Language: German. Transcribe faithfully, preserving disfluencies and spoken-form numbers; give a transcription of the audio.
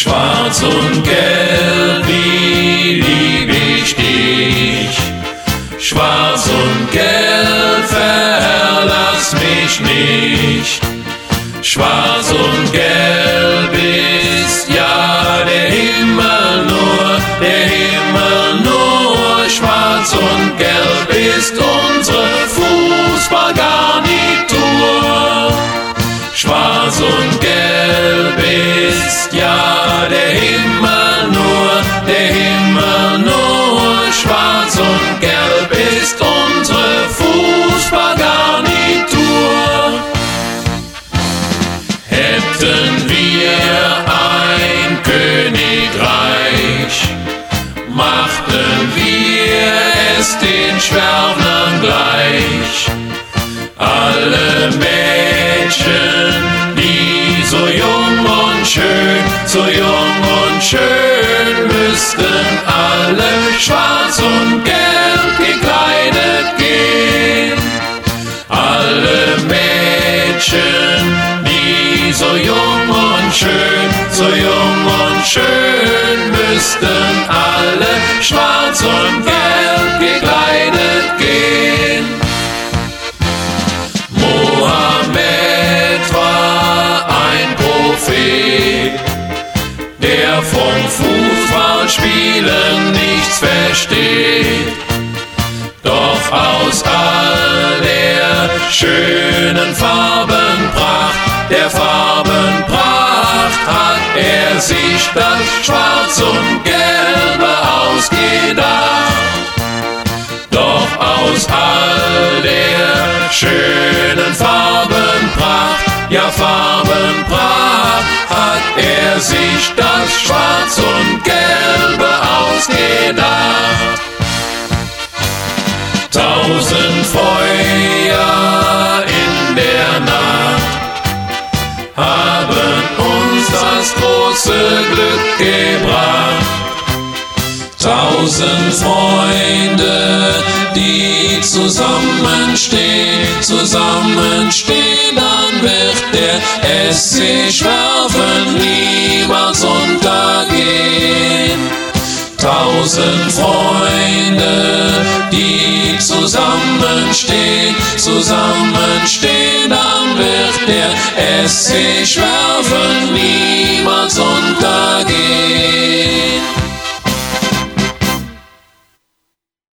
Schwarz und Gelb, wie lieb ich dich. Schwarz und Gelb, verlass mich nicht. Schwarz und Gelb ist ja der Himmel nur, der Himmel nur. Schwarz und Gelb ist unsere Fußballgarnitur. Schwarz und Gelb ist ja der Himmel nur, der Himmel nur. Schwarz und Gelb ist unsere Fußballgarnitur. Hätten wir ein Königreich, machten wir es den Schwärmern gleich. Alle Mädchen, die so jung und schön, so jung und schön, müssten alle schwarz und gelb gekleidet gehen. Alle Mädchen, die so jung und schön, so jung und schön, müssten alle schwarz und gelb gekleidet gehen. Mohammed war ein Prophet, der vom Fußballspielen nichts versteht. Doch aus all der schönen Farbenpracht, der Farbenpracht, hat er sich das Schwarz und Gelbe ausgedacht. Doch aus all der schönen Farbenpracht, ja Farbenpracht, hat er sich das Schwarz und Gelbe ausgedacht. Tausend Feuer in der Nacht haben uns das große Glück gebracht. Tausend Freunde, die zusammenstehen, zusammenstehen, dann wird der S C Schwerven niemals untergehen. Tausend Freunde, die zusammenstehen, zusammenstehen, dann wird der S C Schwerven niemals untergehen.